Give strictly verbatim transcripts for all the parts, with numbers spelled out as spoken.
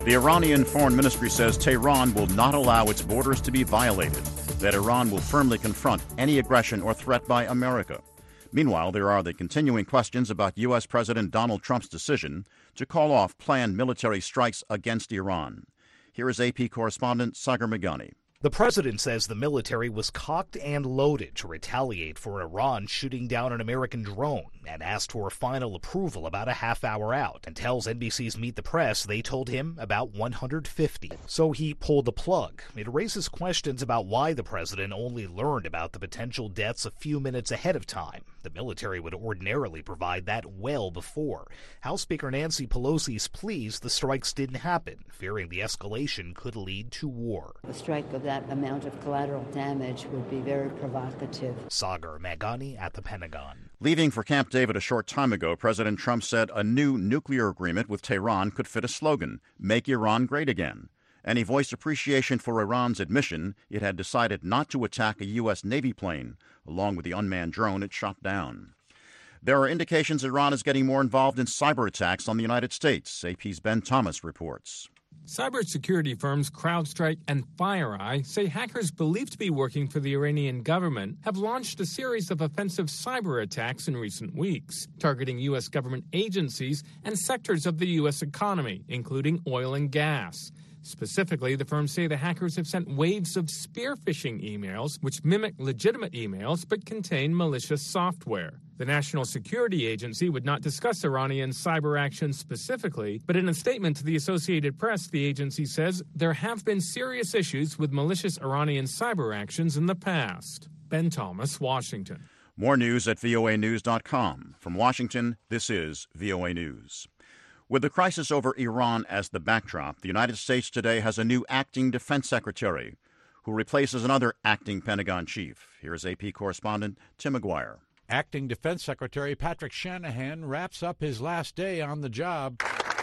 The Iranian Foreign Ministry says Tehran will not allow its borders to be violated, that Iran will firmly confront any aggression or threat by America. Meanwhile, there are the continuing questions about U S. President Donald Trump's decision to call off planned military strikes against Iran. Here is A P correspondent Sagar Meghani. The president says the military was cocked and loaded to retaliate for Iran shooting down an American drone and asked for final approval about a half hour out, and tells N B C's Meet the Press they told him about one hundred fifty. So he pulled the plug. It raises questions about why the president only learned about the potential deaths a few minutes ahead of time. The military would ordinarily provide that well before. House Speaker Nancy Pelosi's pleased the strikes didn't happen, fearing the escalation could lead to war. A strike of that amount of collateral damage would be very provocative. Sagar Meghani at the Pentagon. Leaving for Camp David a short time ago, President Trump said a new nuclear agreement with Tehran could fit a slogan, "Make Iran Great Again." And he voiced appreciation for Iran's admission it had decided not to attack a U S. Navy plane, along with the unmanned drone it shot down. There are indications Iran is getting more involved in cyber attacks on the United States. A P's Ben Thomas reports. Cybersecurity firms CrowdStrike and FireEye say hackers believed to be working for the Iranian government have launched a series of offensive cyber attacks in recent weeks, targeting U S government agencies and sectors of the U S economy, including oil and gas. Specifically, the firms say the hackers have sent waves of spear phishing emails, which mimic legitimate emails but contain malicious software. The National Security Agency would not discuss Iranian cyber actions specifically, but in a statement to the Associated Press, the agency says there have been serious issues with malicious Iranian cyber actions in the past. Ben Thomas, Washington. More news at V O A news dot com. From Washington, this is V O A News. With the crisis over Iran as the backdrop, the United States today has a new acting defense secretary who replaces another acting Pentagon chief. Here's A P correspondent Tim McGuire. Acting Defense Secretary Patrick Shanahan wraps up his last day on the job.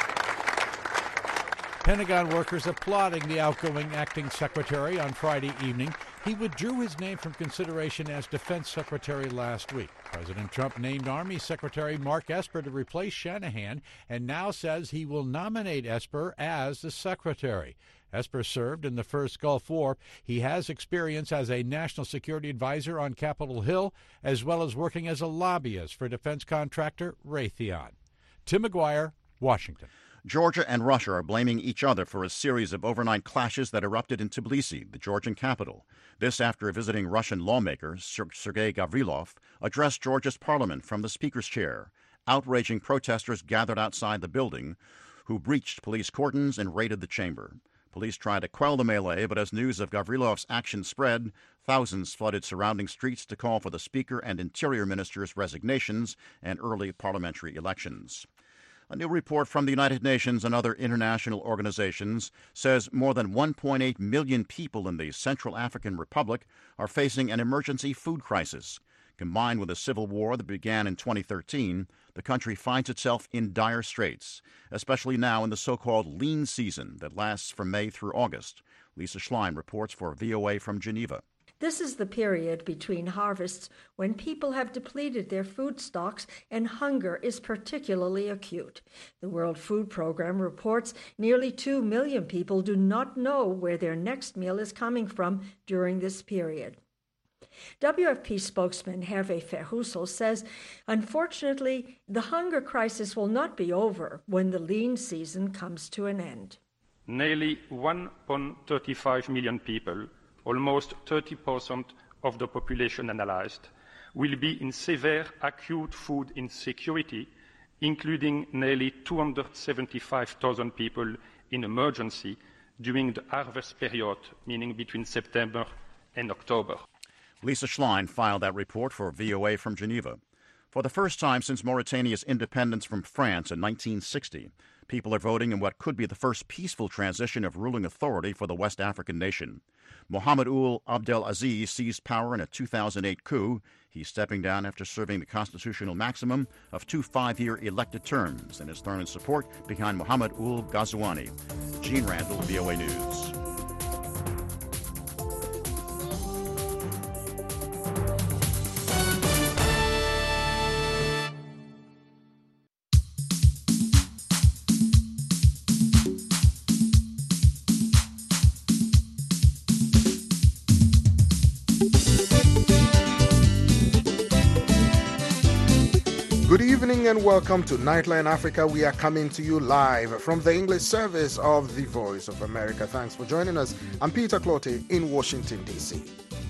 Pentagon workers applauding the outgoing acting secretary on Friday evening. He withdrew his name from consideration as defense secretary last week. President Trump named Army Secretary Mark Esper to replace Shanahan and now says he will nominate Esper as the secretary. Esper served in the first Gulf War. He has experience as a national security advisor on Capitol Hill, as well as working as a lobbyist for defense contractor Raytheon. Tim McGuire, Washington. Georgia and Russia are blaming each other for a series of overnight clashes that erupted in Tbilisi, the Georgian capital. This after a visiting Russian lawmaker, Sergei Gavrilov, addressed Georgia's parliament from the speaker's chair. Outraging protesters gathered outside the building, who breached police cordons and raided the chamber. Police tried to quell the melee, but as news of Gavrilov's action spread, thousands flooded surrounding streets to call for the speaker and interior minister's resignations and early parliamentary elections. A new report from the United Nations and other international organizations says more than one point eight million people in the Central African Republic are facing an emergency food crisis. Combined with a civil war that began in twenty thirteen, the country finds itself in dire straits, especially now in the so-called lean season that lasts from May through August. Lisa Schlein reports for V O A from Geneva. This is the period between harvests when people have depleted their food stocks and hunger is particularly acute. The World Food Program reports nearly two million people do not know where their next meal is coming from during this period. W F P spokesman Hervé Ferruso says, unfortunately, the hunger crisis will not be over when the lean season comes to an end. Nearly one point three five million people, almost thirty percent of the population analyzed, will be in severe acute food insecurity, including nearly two hundred seventy-five thousand people in emergency during the harvest period, meaning between September and October. Lisa Schlein filed that report for V O A from Geneva. For the first time since Mauritania's independence from France in nineteen sixty, people are voting in what could be the first peaceful transition of ruling authority for the West African nation. Mohamed Ould Abdel Aziz seized power in a two thousand eight coup. He's stepping down after serving the constitutional maximum of two five-year elected terms and is thrown in support behind Mohamed Ould Ghazouani. Gene Randall, V O A News. evening and welcome to Nightline Africa. We are coming to you live from the English service of the Voice of America. Thanks for joining us. I'm Peter Clote in Washington, D C.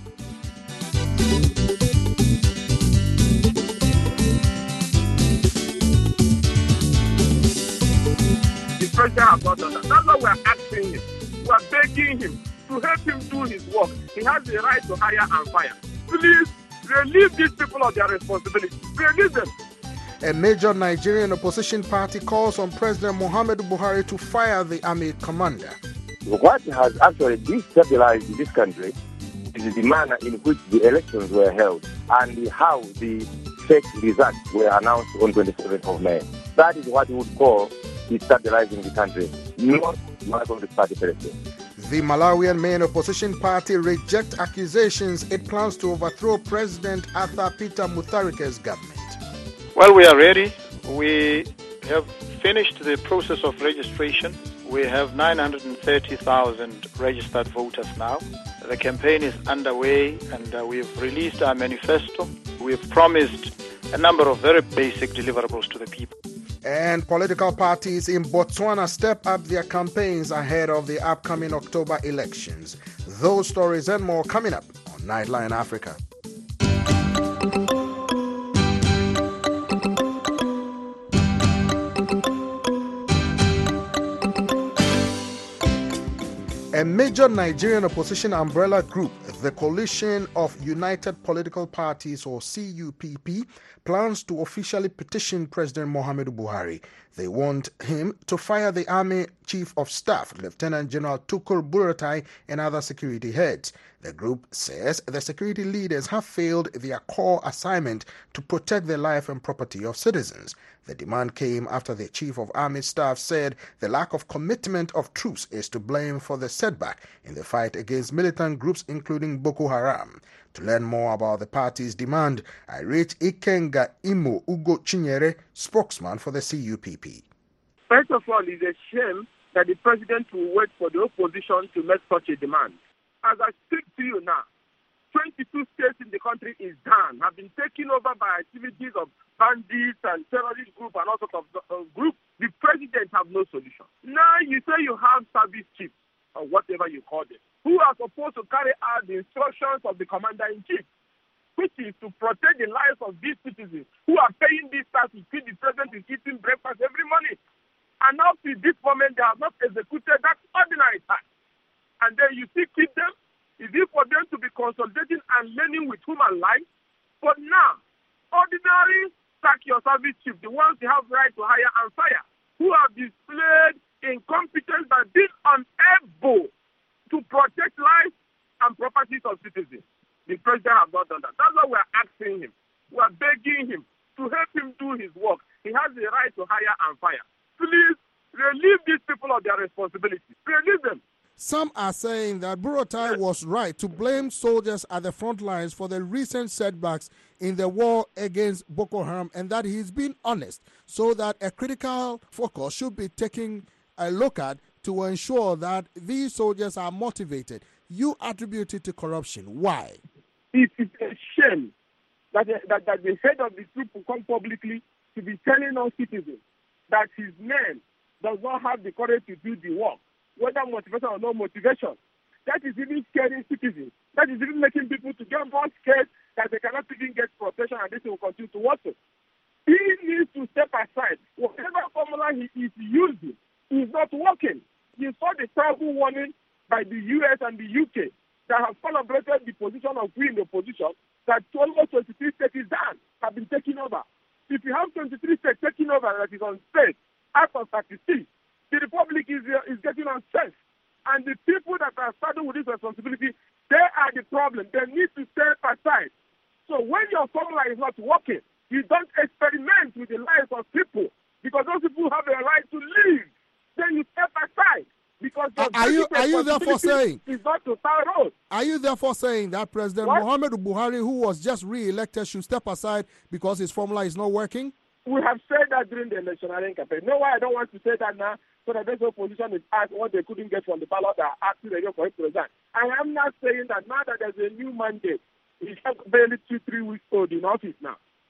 The president has not done that. That's why we are asking him. We are begging him to help him do his work. He has the right to hire and fire. Please relieve these people of their responsibility. Release them. A major Nigerian opposition party calls on President Muhammadu Buhari to fire the army commander. What has actually destabilized this country is the manner in which the elections were held and how the fake results were announced on twenty-seventh of May. That is what we would call destabilizing the country, not one of the party president. The Malawian main opposition party rejects accusations it plans to overthrow President Arthur Peter Mutharike's government. Well, we are ready. We have finished the process of registration. We have nine hundred thirty thousand registered voters now. The campaign is underway and uh, we've released our manifesto. We've promised a number of very basic deliverables to the people. And political parties in Botswana step up their campaigns ahead of the upcoming October elections. Those stories and more coming up on Nightline Africa. A major Nigerian opposition umbrella group, the Coalition of United Political Parties, or C U P P, plans to officially petition President Muhammadu Buhari. They want him to fire the Army Chief of Staff, Lieutenant General Tukur Buratai, and other security heads. The group says the security leaders have failed their core assignment to protect the life and property of citizens. The demand came after the Chief of Army Staff said the lack of commitment of troops is to blame for the setback in the fight against militant groups including Boko Haram. To learn more about the party's demand, I reached Ikenga Imo Ugo Chinyere, spokesman for the C U P P. First of all, it's a shame that the president will wait for the opposition to make such a demand. As I speak to you now, twenty-two states in the country is done, have been taken over by activities of bandits and terrorist groups and all sorts of uh, groups. The president have no solution. Now you say you have service chiefs, or whatever you call them, who are supposed to carry out the instructions of the commander-in-chief, which is to protect the lives of these citizens who are paying this tax to feed the president is eating breakfast every morning. And up to this moment, they have not executed that ordinary tax. And then you still keep them? Is it for them to be consolidating and learning with human life? But now, ordinary sack your service chief, the ones they have right to hire and fire, who have displayed incompetence by being unable to protect lives and properties of citizens. The president has not done that. That's why we are asking him. We are begging him to help him do his work. He has the right to hire and fire. Please relieve these people of their responsibility. Relieve them. Some are saying that Buratai was right to blame soldiers at the front lines for the recent setbacks in the war against Boko Haram, and that he's been honest, so that a critical focus should be taken a look at to ensure that these soldiers are motivated. You attribute it to corruption. Why? It is a shame that, that, that the head of the troop will come publicly to be telling our citizens that his men does not have the courage to do the work, whether motivation or no motivation. That is even scaring citizens. That is even making people to get more scared that they cannot even get protection and this will continue to worsen. He needs to step aside. Whatever formula he is using is not working. You saw the terrible warning by the U S and the U K that have collaborated the position of we in the opposition that almost twenty-three states is done, have been taken over. If you have twenty-three states taken over that is unsafe, out of thirty-six, the Republic is, uh, is getting unsafe. And the people that are saddled with this responsibility, they are the problem. They need to step aside. So when your formula is not working, you don't experiment with the lives of people because those people have a right to live. Then you step aside. Because are, are you are you therefore saying is not to tar road. Are you therefore saying that President what? Muhammadu Buhari, who was just re-elected, should step aside because his formula is not working? We have said that during the electionary campaign. No, why I don't want to say that now, so that this opposition is asked what they couldn't get from the ballot, they are asking again for him to resign. I am not saying that now that there's a new mandate, he's barely two, three weeks old in office now.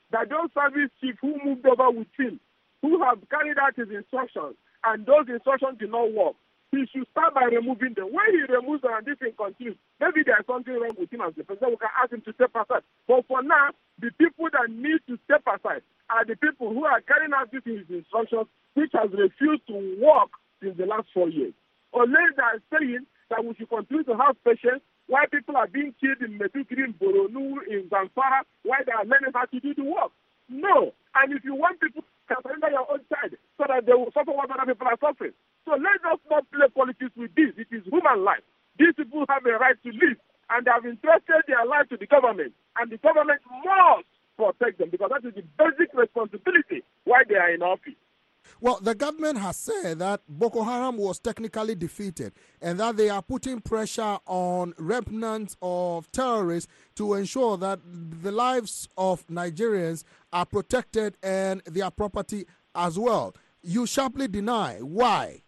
that those service chiefs who moved over with him, who have carried out his instructions, and those instructions did not work, he should start by removing them. When he removes them and this thing continues, maybe there's something wrong with him as the president. We can ask him to step aside. But for now, the people that need to step aside are the people who are carrying out these his instructions, which has refused to work since the last four years. Unless they are saying that we should continue to have patience while people are being killed in Meduguri, in Boronu, in Zamfara, while they are learning how to do the work. No. And if you want people to surrender your own child so that they will suffer what other people are suffering. So let us not play politics with this. It is human life. These people have a right to live, and they have entrusted their life to the government, and the government must protect them because that is the basic responsibility while they are in office. Well, the government has said that Boko Haram was technically defeated and that they are putting pressure on remnants of terrorists to ensure that the lives of Nigerians are protected and their property as well. You sharply deny. Why?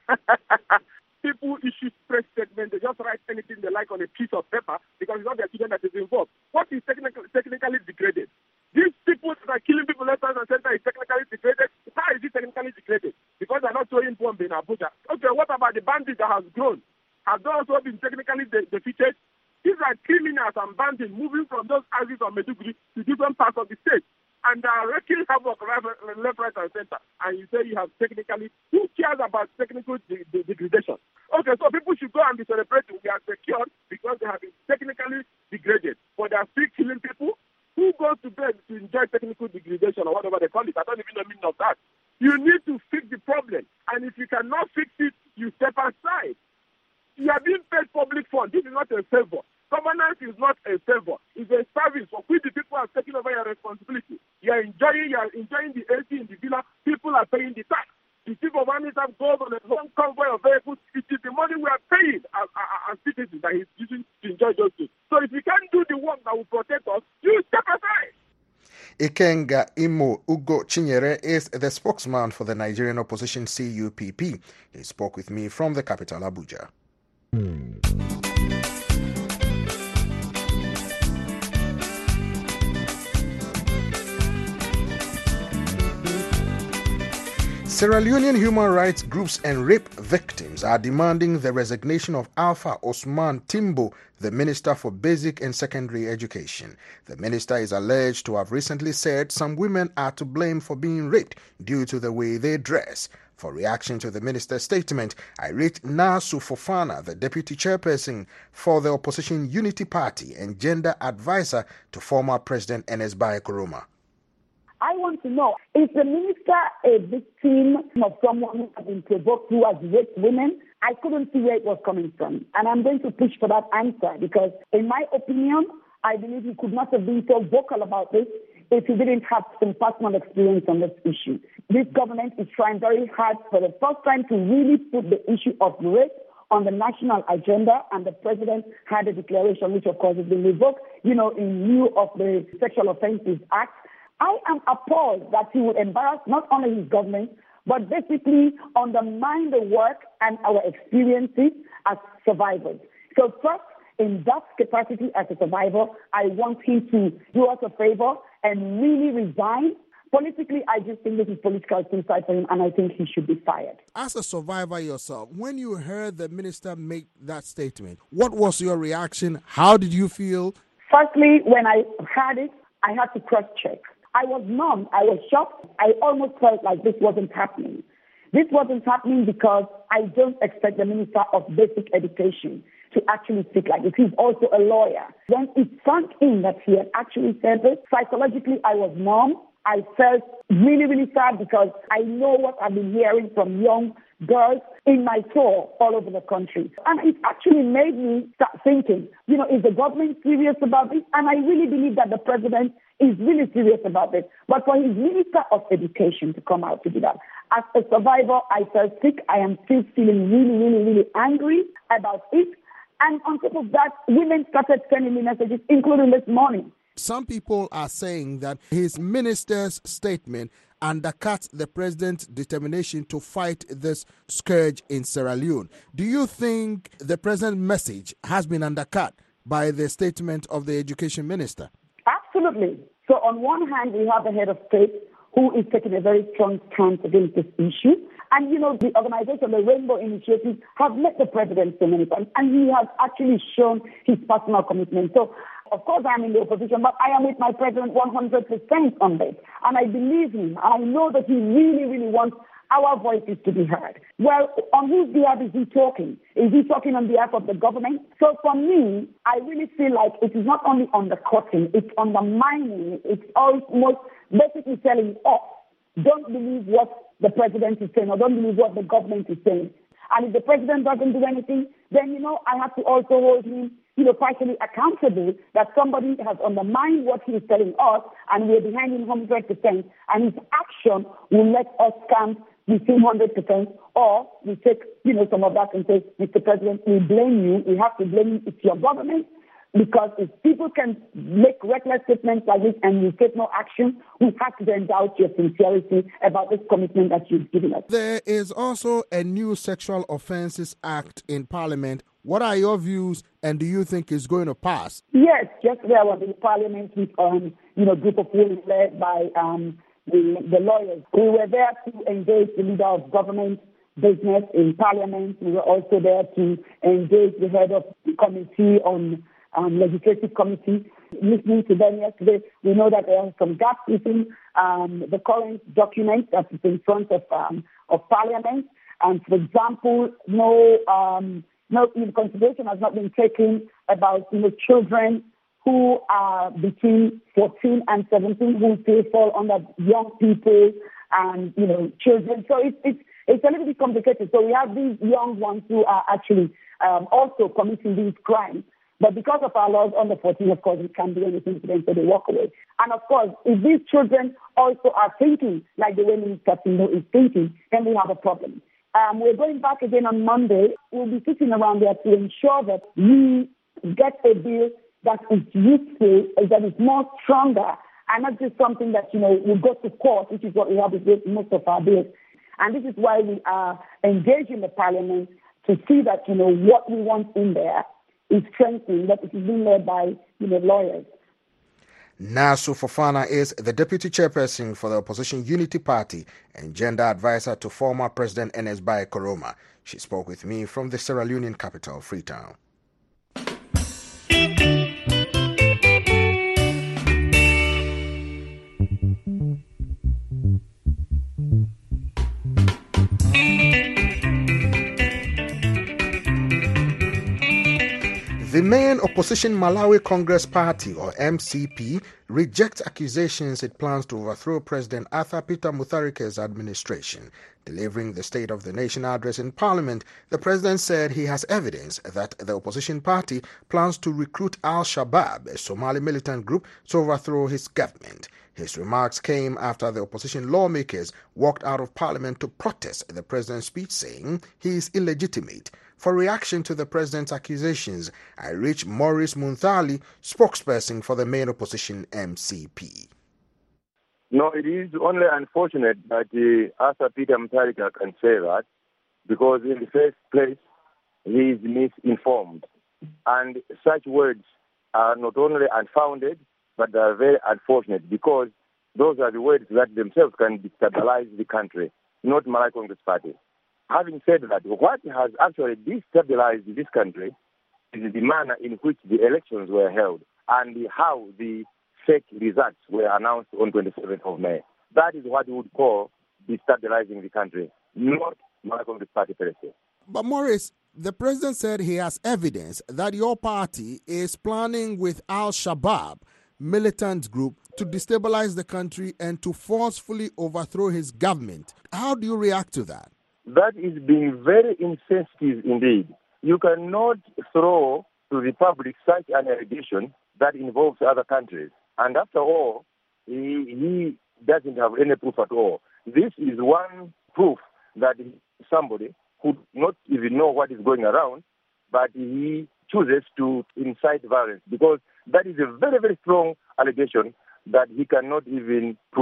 People issue press statements. They just write anything they like on a piece of paper because it's not their children that is involved. What is technically, technically degraded? These people that are killing people left, right, and center is technically degraded. How is it technically degraded? Because they're not throwing bomb in Abuja. Okay, what about the bandits that has grown? Have they also been technically de- defeated? These are criminals and bandits moving from those houses of Meduguri to different parts of the state. And they are wreaking havoc left, right, and center. And you say you have technically, who cares about technical de- de- degradation? Okay, so people should go and be celebrating. We are secured because they have been technically degraded. But they are still killing people. Who goes to bed to enjoy technical degradation or whatever they call it? I don't even know the meaning of that. You need to fix the problem. And if you cannot fix it, you step aside. You are being paid public funds. This is not a favor. Governance is not a favor. It's a service for which the people are taking over your responsibility. You are enjoying, you are enjoying the A C in the villa. People are paying the tax. The chief of army staff goes on a long convoy of vehicles. It is the money we are paying as, as, as citizens that he's using to enjoy those things. So if you can't do the work that will protect us, you step aside. Ikenga Imo Ugo Chinyere is the spokesman for the Nigerian opposition C U P P. He spoke with me from the capital, Abuja. Sierra Leonean human rights groups and rape victims are demanding the resignation of Alpha Osman Timbo, the Minister for Basic and Secondary Education. The minister is alleged to have recently said some women are to blame for being raped due to the way they dress. For reaction to the minister's statement, I read Nasu Fofana, the deputy chairperson for the opposition Unity Party and gender advisor to former President Ernest Bai Koroma. I want to know, is the minister a victim of someone who has been provoked, who has raped women? I couldn't see where it was coming from. And I'm going to push for that answer because, in my opinion, I believe he could not have been so vocal about this if he didn't have some personal experience on this issue. This government is trying very hard for the first time to really put the issue of rape on the national agenda, and the president had a declaration, which of course has been revoked, you know, in lieu of the Sexual Offences Act. I am appalled that he would embarrass not only his government, but basically undermine the work and our experiences as survivors. So first, in that capacity as a survivor, I want him to do us a favor and really resign. Politically, I just think this is political suicide for him, and I think he should be fired. As a survivor yourself, when you heard the minister make that statement, what was your reaction? How did you feel? Firstly, when I heard it, I had to cross-check. I was numb. I was shocked. I almost felt like this wasn't happening. This wasn't happening because I don't expect the Minister of Basic Education to actually speak like this. He's also a lawyer. When it sunk in that he had actually said this, psychologically I was numb. I felt really, really sad because I know what I've been hearing from young girls in my tour all over the country. And it actually made me start thinking, you know, is the government serious about this? And I really believe that the president is really serious about this. But for his Minister of Education to come out to do that, as a survivor, I felt sick. I am still feeling really, really, really angry about it. And on top of that, women started sending me messages, including this morning. Some people are saying that his minister's statement undercuts the president's determination to fight this scourge in Sierra Leone. Do you think the president's message has been undercut by the statement of the education minister? Absolutely. So on one hand, we have the head of state who is taking a very strong stance against this issue. And, you know, the organization, the Rainbow Initiative, have met the president so many times, and he has actually shown his personal commitment. So, of course, I'm in the opposition, but I am with my president one hundred percent on this. And I believe him. I know that he really, really wants our voices to be heard. Well, on whose behalf is he talking? Is he talking on behalf of the government? So for me, I really feel like it is not only undercutting, it's undermining, it's almost basically telling us, don't believe what the president is saying or don't believe what the government is saying. And if the president doesn't do anything, then, you know, I have to also hold him, you know, partially accountable that somebody has undermined what he is telling us and we're behind him one hundred percent. And his action will let us stand with him one hundred percent, or we take, you know, some of that and say, Mister President, we blame you. We have to blame you. It's your government. Because if people can make reckless statements like this and you take no action, we have to then doubt your sincerity about this commitment that you've given us. There is also a new Sexual Offences Act in Parliament. What are your views, and do you think is going to pass? Yes, yesterday I was in Parliament with um, you know, group of women led by um, the, the lawyers. We were there to engage the leader of government business in Parliament. We were also there to engage the head of the committee on Um, legislative committee. Listening to them yesterday, we know that there are some gaps within um, the current document that is in front of um, of Parliament. And for example, no um, no consideration has not been taken about you know children who are between fourteen and seventeen who still fall under young people and you know children. So it's it's it's a little bit complicated. So we have these young ones who are actually um, also committing these crimes. But because of our laws under fourteen, of course, we can't do anything to them, so they walk away. And of course, if these children also are thinking like the way Minister Tino is thinking, then we have a problem. Um, we're going back again on Monday. We'll be sitting around there to ensure that we get a bill that is useful, that is more stronger, and not just something that, you know, will go to court, which is what we have with most of our bills. And this is why we are engaging the Parliament to see that, you know, what we want in there is strengthening, that it is being led by, you know, lawyers. Nasu Fofana is the deputy chairperson for the opposition Unity Party and gender advisor to former President Ernest Bai Koroma. She spoke with me from the Sierra Leonean capital, Freetown. The main opposition Malawi Congress Party, or M C P, rejects accusations it plans to overthrow President Arthur Peter Mutharike's administration. Delivering the State of the Nation address in Parliament, the president said he has evidence that the opposition party plans to recruit Al-Shabaab, a Somali militant group, to overthrow his government. His remarks came after the opposition lawmakers walked out of Parliament to protest the president's speech, saying he is illegitimate. For reaction to the president's accusations, I reached Maurice Munthali, spokesperson for the main opposition M C P. No, it is only unfortunate that uh, Arthur Peter Mutharika can say that, because in the first place, he is misinformed. And such words are not only unfounded, but they are very unfortunate, because those are the words that themselves can destabilize the country, not Malawi Congress Party. Having said that, what has actually destabilized this country is the manner in which the elections were held and how the fake results were announced on twenty-seventh of May. That is what we would call destabilizing the country, not Malawi Congress Party per se. But Maurice, the president said he has evidence that your party is planning with Al-Shabaab militant group to destabilize the country and to forcefully overthrow his government. How do you react to that? That is being very insensitive indeed. You cannot throw to the public such an allegation that involves other countries. And after all, he, he doesn't have any proof at all. This is one proof that somebody who not even know what is going around, but he chooses to incite violence, because that is a very, very strong allegation that he cannot even prove.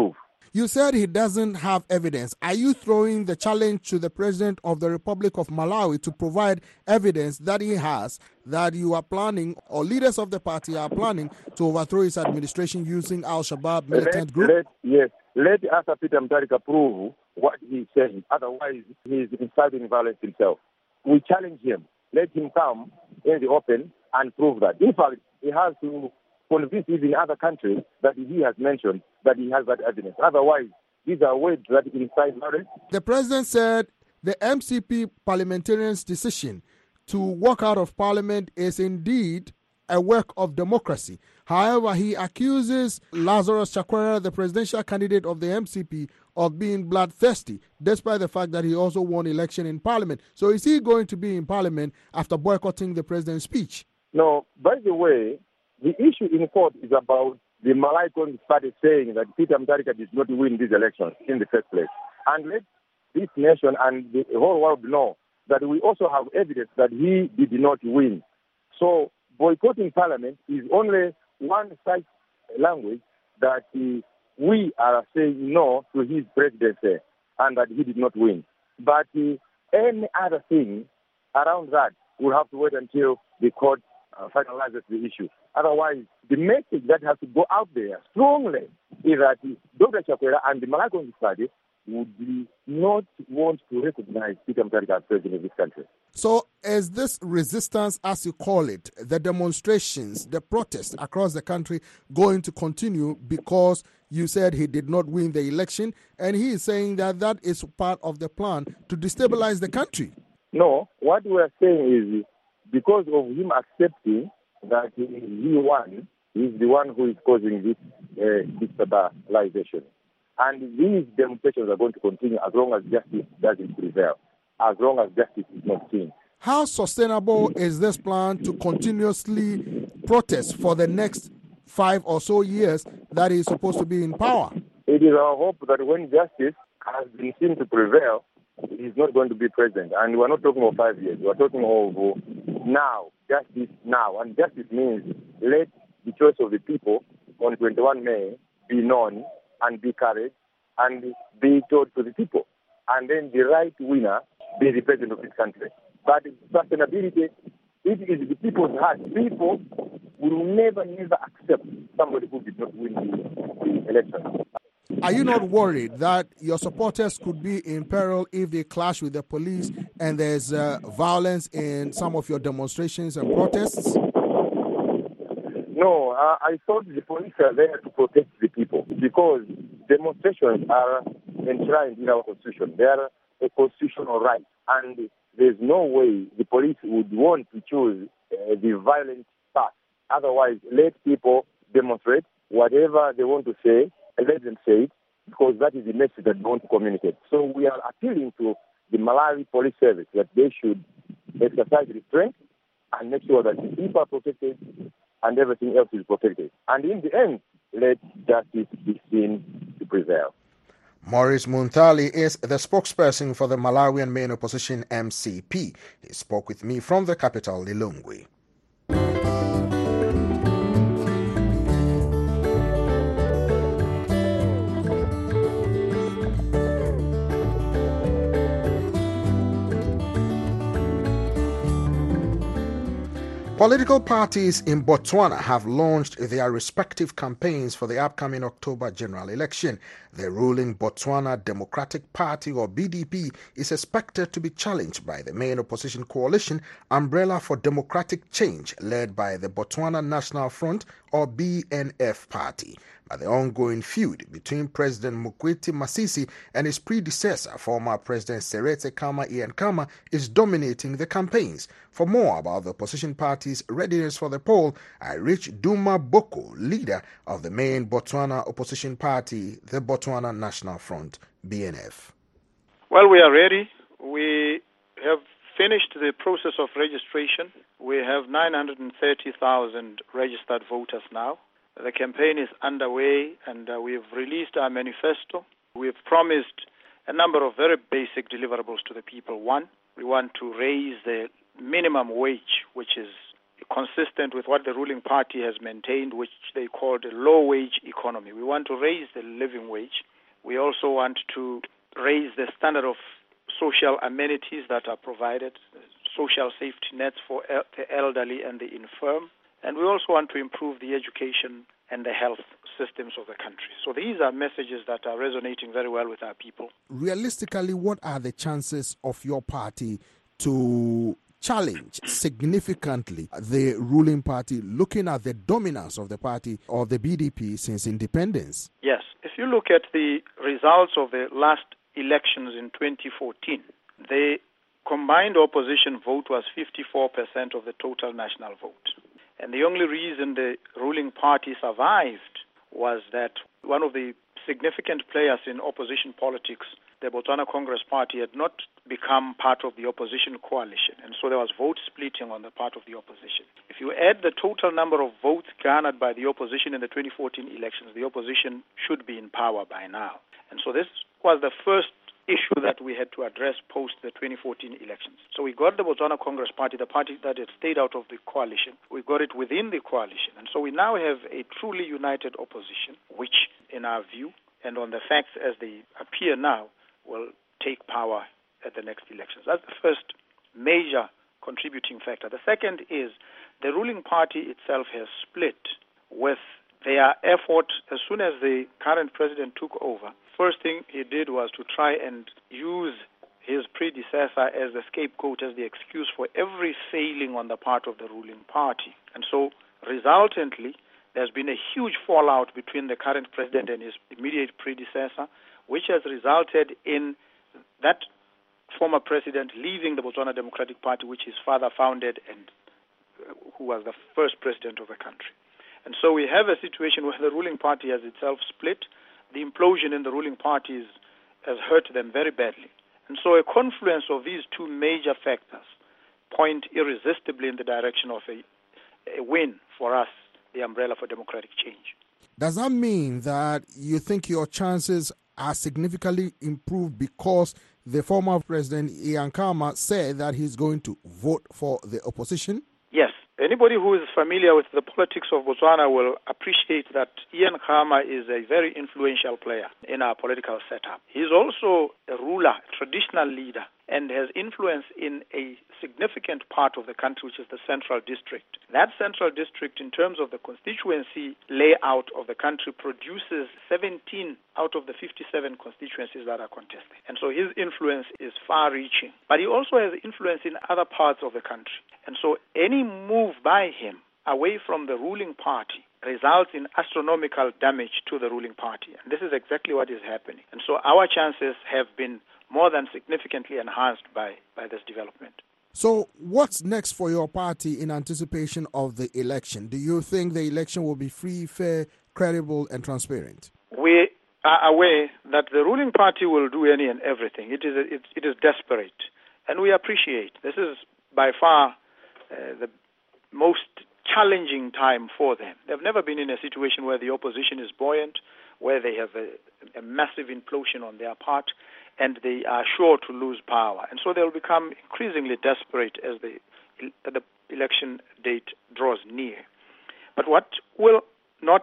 You said he doesn't have evidence. Are you throwing the challenge to the President of the Republic of Malawi to provide evidence that he has, that you are planning, or leaders of the party are planning, to overthrow his administration using Al-Shabaab militant let, group? Let, yes, let Arthur Peter Mutharika prove what he's saying. Otherwise, he's inciting violence himself. We challenge him. Let him come in the open and prove that. In fact, he has to convince even other countries that he has mentioned that he has that evidence. Otherwise, these are words that incite violence. The president said the M C P parliamentarians' decision to walk out of parliament is indeed a work of democracy. However, he accuses Lazarus Chakwera, the presidential candidate of the M C P, of being bloodthirsty, despite the fact that he also won election in parliament. So is he going to be in parliament after boycotting the president's speech? No, by the way, the issue in court is about the Malawi Congress Party saying that Peter Mutharika did not win these elections in the first place. And let this nation and the whole world know that we also have evidence that he did not win. So boycotting parliament is only one side language that uh, we are saying no to his presidency and that he did not win. But uh, any other thing around that, we'll have to wait until the court uh, finalizes the issue. Otherwise, the message that has to go out there strongly is that uh, Doctor Chakwera and the Malawi Congress Party would not want to recognize Peter Mutharika as president of this country. So is this resistance, as you call it, the demonstrations, the protests across the country going to continue because you said he did not win the election, and he is saying that that is part of the plan to destabilize the country? No, what we are saying is because of him accepting that he won, he's the one who is causing this uh, destabilization. And these demonstrations are going to continue as long as justice doesn't prevail, as long as justice is not seen. How sustainable is this plan to continuously protest for the next five or so years that he's supposed to be in power? It is our hope that when justice has been seen to prevail, he's not going to be president. And we're not talking of five years. We're talking of now, justice now. And justice means let the choice of the people on twenty-first of May be known and be carried and be told to the people. And then the right winner be the president of this country. But sustainability, it is the people's heart. People will never, never accept somebody who did not win the, the election. Are you not worried that your supporters could be in peril if they clash with the police and there's uh, violence in some of your demonstrations and protests? No, uh, I thought the police are there to protect the people because demonstrations are enshrined in our constitution. They are a constitutional right, and there's no way the police would want to choose uh, the violent path. Otherwise, let people demonstrate whatever they want to say, and let them say it, because that is the message that they want to communicate. So we are appealing to the Malawi Police Service that they should exercise restraint and make sure that the people are protected and everything else is protected. And in the end, let justice be seen to prevail. Maurice Muntali is the spokesperson for the Malawian main opposition M C P. He spoke with me from the capital, Lilongwe. Political parties in Botswana have launched their respective campaigns for the upcoming October general election. The ruling Botswana Democratic Party, or B D P, is expected to be challenged by the main opposition coalition Umbrella for Democratic Change, led by the Botswana National Front, or B N F party. But the ongoing feud between President Mokgweetsi Masisi and his predecessor, former President Seretse Khama Ian Khama, is dominating the campaigns. For more about the opposition party's readiness for the poll, I reached Duma Boko, leader of the main Botswana opposition party, the Botswana National Front, B N F. Well, we are ready. We have finished the process of registration. We have nine hundred thirty thousand registered voters now. The campaign is underway, and uh, we've released our manifesto. We've promised a number of very basic deliverables to the people. One, we want to raise the minimum wage, which is consistent with what the ruling party has maintained, which they call the low-wage economy. We want to raise the living wage. We also want to raise the standard of social amenities that are provided, social safety nets for el- the elderly and the infirm. And we also want to improve the education and the health systems of the country. So these are messages that are resonating very well with our people. Realistically, what are the chances of your party to challenge significantly the ruling party, looking at the dominance of the party or the B D P since independence? Yes. If you look at the results of the last elections in twenty fourteen, the combined opposition vote was fifty-four percent of the total national vote. And the only reason the ruling party survived was that one of the significant players in opposition politics, the Botswana Congress Party, had not become part of the opposition coalition. And so there was vote splitting on the part of the opposition. If you add the total number of votes garnered by the opposition in the twenty fourteen elections, the opposition should be in power by now. And so this was the first issue that we had to address post the twenty fourteen elections. So we got the Botswana Congress Party, the party that had stayed out of the coalition. We got it within the coalition. And so we now have a truly united opposition, which, in our view, and on the facts as they appear now, will take power at the next elections. That's the first major contributing factor. The second is the ruling party itself has split with their effort. As soon as the current president took over, first thing he did was to try and use his predecessor as the scapegoat, as the excuse for every failing on the part of the ruling party. And so, resultantly, there's been a huge fallout between the current president and his immediate predecessor, which has resulted in that former president leaving the Botswana Democratic Party, which his father founded and who was the first president of the country. And so we have a situation where the ruling party has itself split. The implosion in the ruling parties has hurt them very badly. And so a confluence of these two major factors point irresistibly in the direction of a, a win for us, the Umbrella for Democratic Change. Does that mean that you think your chances are significantly improved because the former president Ian Khama said that he's going to vote for the opposition? Yes. Anybody who is familiar with the politics of Botswana will appreciate that Ian Khama is a very influential player in our political setup. He's also a ruler, a traditional leader, and has influence in a significant part of the country, which is the Central District. That Central District, in terms of the constituency layout of the country, produces seventeen out of the fifty-seven constituencies that are contested. And so his influence is far-reaching. But he also has influence in other parts of the country. And so any move by him away from the ruling party results in astronomical damage to the ruling party. And this is exactly what is happening. And so our chances have been more than significantly enhanced by, by this development. So what's next for your party in anticipation of the election? Do you think the election will be free, fair, credible, and transparent? We are aware that the ruling party will do any and everything. It is, a, it, it is desperate. And we appreciate. This is by far uh, the most challenging time for them. They've never been in a situation where the opposition is buoyant, where they have a, a massive implosion on their part, and they are sure to lose power. And so they'll become increasingly desperate as the, the election date draws near. But what will not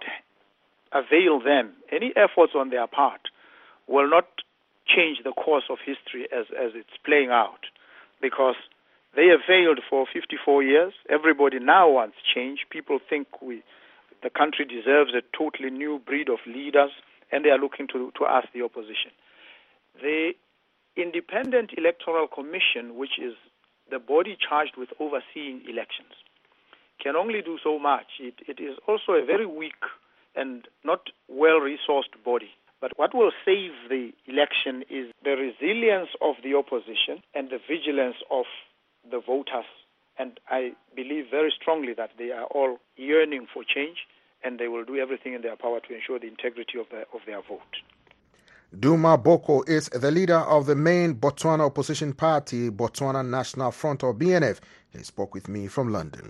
avail them, any efforts on their part, will not change the course of history as, as it's playing out, because they have failed for fifty-four years. Everybody now wants change. People think we, the country deserves a totally new breed of leaders, and they are looking to, to us, the opposition. The Independent Electoral Commission, which is the body charged with overseeing elections, can only do so much. It, it is also a very weak and not well-resourced body. But what will save the election is the resilience of the opposition and the vigilance of the voters. And I believe very strongly that they are all yearning for change, and they will do everything in their power to ensure the integrity of, the, of their vote. Duma Boko is the leader of the main Botswana opposition party, Botswana National Front, or B N F. He spoke with me from London.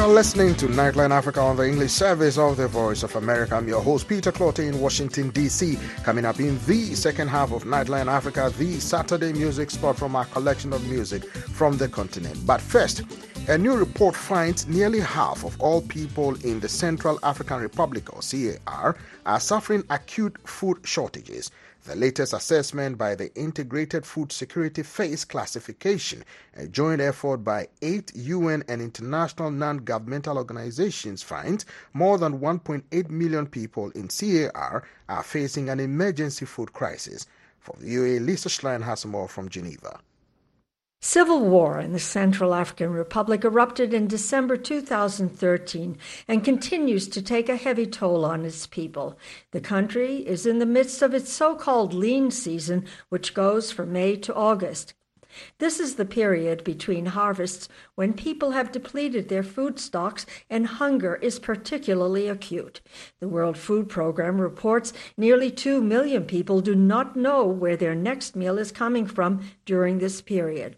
You're listening to Nightline Africa on the English service of the Voice of America. I'm your host, Peter Clotte in Washington, D C. Coming up in the second half of Nightline Africa, the Saturday music spot from our collection of music from the continent. But first, a new report finds nearly half of all people in the Central African Republic, or C A R, are suffering acute food shortages. The latest assessment by the Integrated Food Security Phase Classification, a joint effort by eight U N and international non-governmental organizations, finds more than one point eight million people in C A R are facing an emergency food crisis. For V O A, Lisa Schlein has more from Geneva. Civil war in the Central African Republic erupted in December two thousand thirteen and continues to take a heavy toll on its people. The country is in the midst of its so-called lean season, which goes from May to August. This is the period between harvests when people have depleted their food stocks and hunger is particularly acute. The World Food Program reports nearly two million people do not know where their next meal is coming from during this period.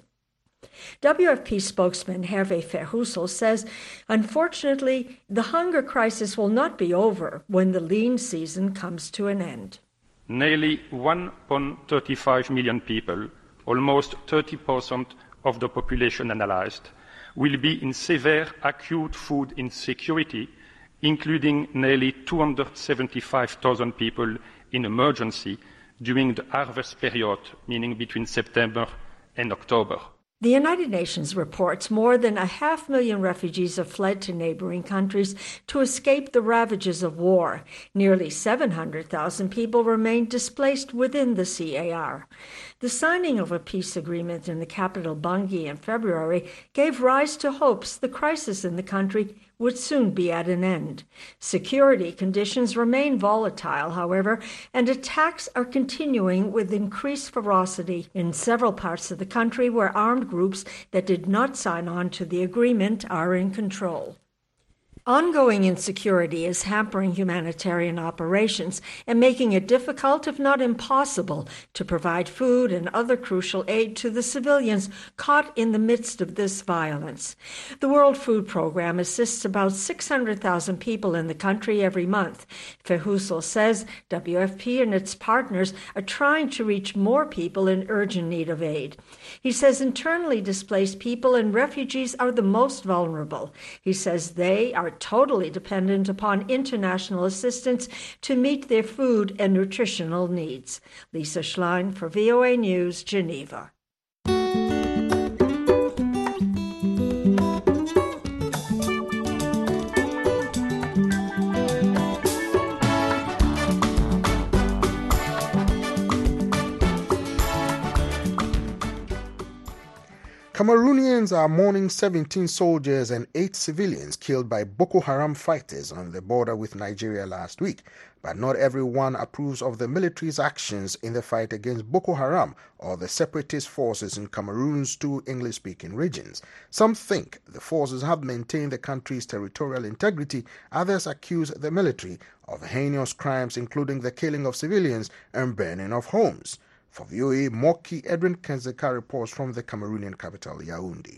W F P spokesman Hervé Verheussel says, unfortunately, the hunger crisis will not be over when the lean season comes to an end. Nearly one point three five million people, almost thirty percent of the population analyzed, will be in severe acute food insecurity, including nearly two hundred seventy-five thousand people in emergency during the harvest period, meaning between September and October. The United Nations reports more than a half million refugees have fled to neighboring countries to escape the ravages of war. Nearly seven hundred thousand people remain displaced within the C A R. The signing of a peace agreement in the capital Bangui in February gave rise to hopes the crisis in the country would soon be at an end. Security conditions remain volatile, however, and attacks are continuing with increased ferocity in several parts of the country where armed groups that did not sign on to the agreement are in control. Ongoing insecurity is hampering humanitarian operations and making it difficult, if not impossible, to provide food and other crucial aid to the civilians caught in the midst of this violence. The World Food Program assists about six hundred thousand people in the country every month. Verheussel says W F P and its partners are trying to reach more people in urgent need of aid. He says internally displaced people and refugees are the most vulnerable. He says they are totally dependent upon international assistance to meet their food and nutritional needs. Lisa Schlein for V O A News, Geneva. Cameroonians are mourning seventeen soldiers and eight civilians killed by Boko Haram fighters on the border with Nigeria last week. But not everyone approves of the military's actions in the fight against Boko Haram or the separatist forces in Cameroon's two English-speaking regions. Some think the forces have maintained the country's territorial integrity. Others accuse the military of heinous crimes, including the killing of civilians and burning of homes. For V O A, Moki Edwin Kenzeka reports from the Cameroonian capital, Yaoundé.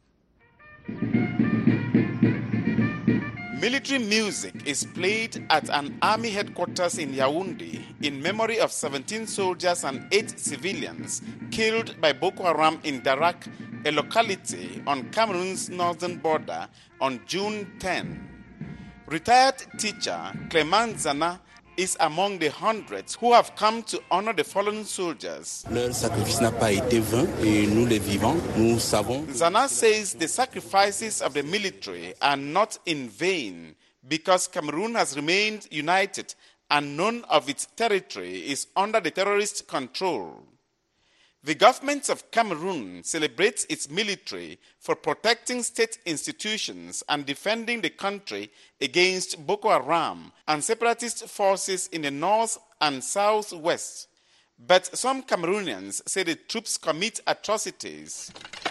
Military music is played at an army headquarters in Yaoundé in memory of seventeen soldiers and eight civilians killed by Boko Haram in Darak, a locality on Cameroon's northern border, on June tenth. Retired teacher Clement Zana is among the hundreds who have come to honor the fallen soldiers. Leur sacrifice n'a pas été vain et nous les vivants, nous savons. Zana says the sacrifices of the military are not in vain because Cameroon has remained united and none of its territory is under the terrorist control. The government of Cameroon celebrates its military for protecting state institutions and defending the country against Boko Haram and separatist forces in the north and southwest. But some Cameroonians say the troops commit atrocities.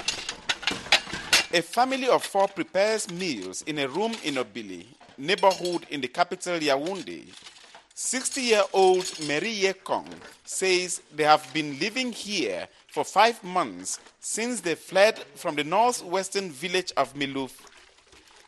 A family of four prepares meals in a room in Obili, neighborhood in the capital Yaoundé. sixty-year-old Mary Yekong says they have been living here for five months since they fled from the northwestern village of Milouf.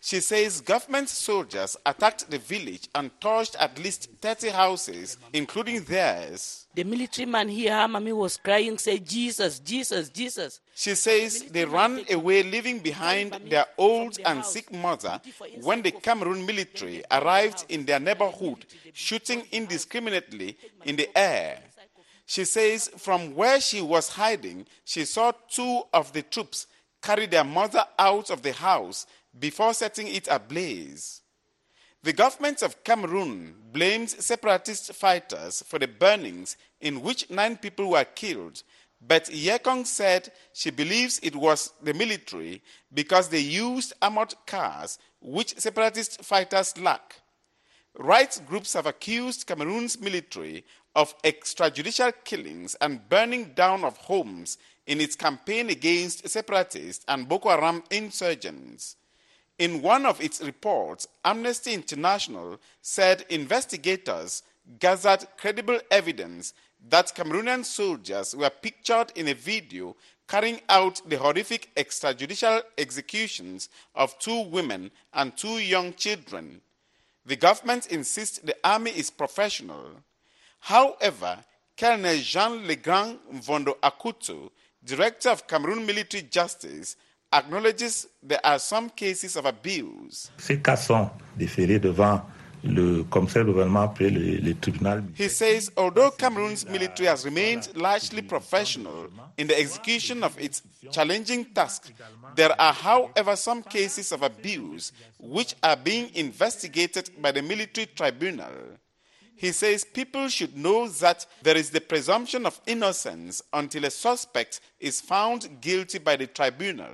She says government soldiers attacked the village and torched at least thirty houses, including theirs. The military man here, mommy was crying, say, Jesus, Jesus, Jesus. She says they ran away, leaving behind their old and sick mother when the Cameroon military arrived in their neighborhood, shooting indiscriminately in the air. She says from where she was hiding, she saw two of the troops carry their mother out of the house before setting it ablaze. The government of Cameroon blames separatist fighters for the burnings in which nine people were killed, but Yekong said she believes it was the military because they used armored cars, which separatist fighters lack. Rights groups have accused Cameroon's military of extrajudicial killings and burning down of homes in its campaign against separatists and Boko Haram insurgents. In one of its reports, Amnesty International said investigators gathered credible evidence that Cameroonian soldiers were pictured in a video carrying out the horrific extrajudicial executions of two women and two young children. The government insists the army is professional. However, Colonel Jean Legrand Mvondo Akutu, director of Cameroon Military Justice, acknowledges there are some cases of abuse. Ces cas sont déférés devant le commissaire gouvernement après le, le tribunal. He says although Cameroon's military has remained largely professional in the execution of its challenging task, there are, however, some cases of abuse which are being investigated by the military tribunal. He says people should know that there is the presumption of innocence until a suspect is found guilty by the tribunal.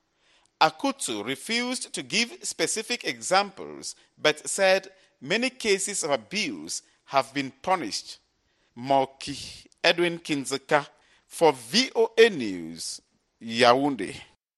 Akutu refused to give specific examples, but said many cases of abuse have been punished. Moki Edwin Kinzeka for V O A News, Yaoundé.